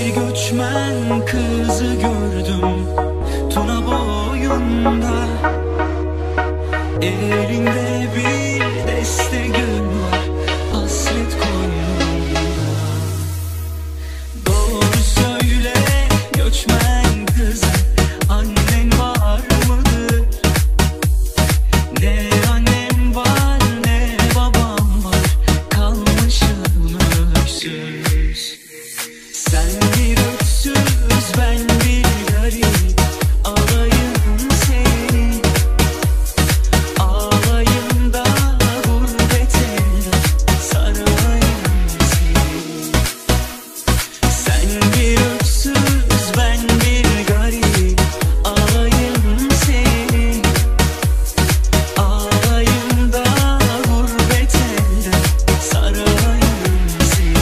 göçmen kızı gördüm Tuna boyunda. Elinde bir deste gül var, hasret koynunda. Doğru söyle göçmen kızı, annen var mıdır? Ne annem var ne babam var, kalmışım öksüz. Sen bir öksüz, ben bir garip, alayım seni. Ağlayım da gurbet elde, sarayım seni. Sen bir öksüz, ben bir garip, alayım seni. Ağlayım da gurbet elde, sarayım seni.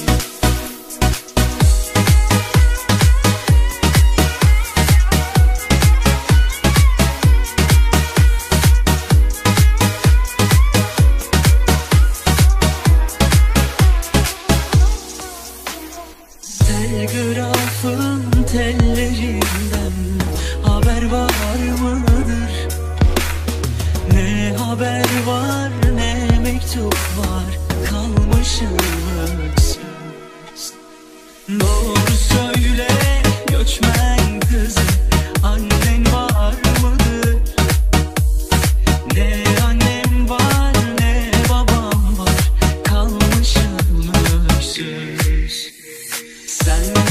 Telgrafın tellerinden haber var mıdır? Ne haber var ne mektup var, kalmışım öksüz. Doğru söyle göçmen kızı, annen var mıdır? Ne annem var ne babam var, kalmışım öksüz. Sen